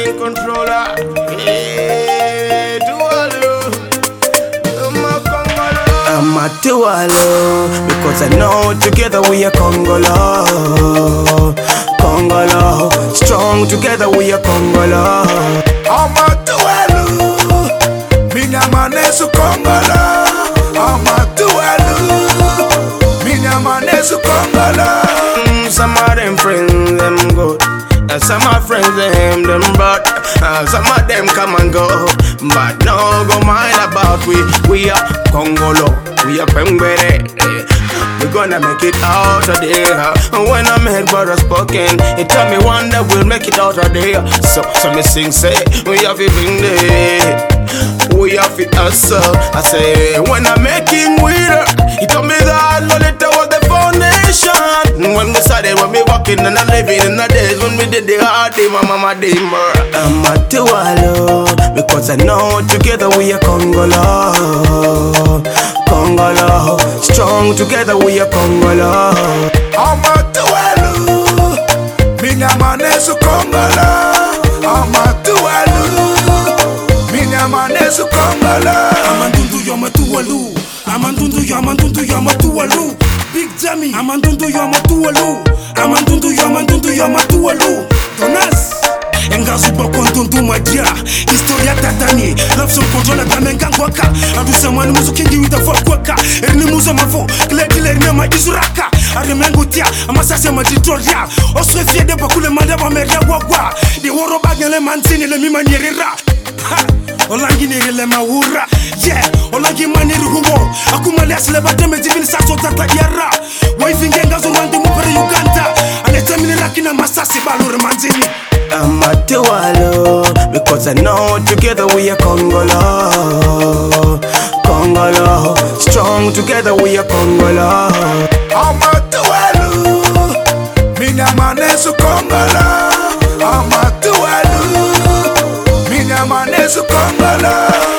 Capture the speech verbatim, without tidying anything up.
in controller. Hey, Tuwalu, I'm a Congolo. I'm a Tuwalu, because I know together we are Congolo. Congolo, strong together we are Congolo. I'm a Tuwalu, minya manesu Congolo. I'm a Tuwalu, minya manesu Congolo. Mm, some of them friends them good, and some of friends them them bad. Uh, some of them come and go, but no go mind about we. We are Congolo, we are Pembere. We gonna make it out of there. When I'm head brother spoken, it tell me one day we'll make it out of there. So, so me sing say, we have to bring there. We have to hustle. I say, when I'm making with her, he told me that Lolita was the foundation. When we started, when we walking and I'm living in the days when we did the hard day, my mama did more. I'm a Tuwalu, because I know together we are Congolo. Congolo, strong together we are Congolo. I'm a Tuwalu, minya manesu Congolo. I'm a Tuwalu, minya manesu Congolo. Amandundu yama Tuwalu, Amandundu Yamandundu yama Tuwalu. Big Jammy, Amandundu yama Tuwalu, Amandundu Yamandundu yama Tuwalu. Donas, Engazu Bakondundu Madia, Historia Tatani, Love Some Control at Tamenganguaka, Adu Samani Musukingi with the Fokwaka, Erni Musamafo, Gledile Nema Izuraka, Aremengutia, Amasasa Maditoria, Oswefia de Bakule Mandaba Meria Wagwa, the Woro Bagale Mancini, Le Mimanierira. Olangi ni rele maura, yeah. Olangi maniri humo, akumali asileba deme zivini saso tata yara. Waifinge ngazo rwandi mupere Uganda, anete mini rakina masasi balure manzini. I'm a Tuwalu, because I know together we are Congolo. Congolo, strong together we are Congolo. I'm a Tuwalu, minya manesu Congolo. I'm a Tuwalu, minya manesu Congolo.